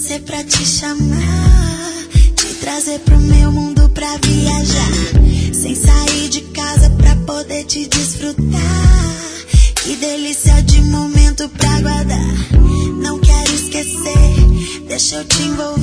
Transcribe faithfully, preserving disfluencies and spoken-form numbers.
você pra te chamar, te trazer pro meu mundo pra viajar, sem sair de casa pra poder te desfrutar. Que delícia de momento pra guardar, não quero esquecer, deixa eu te envolver.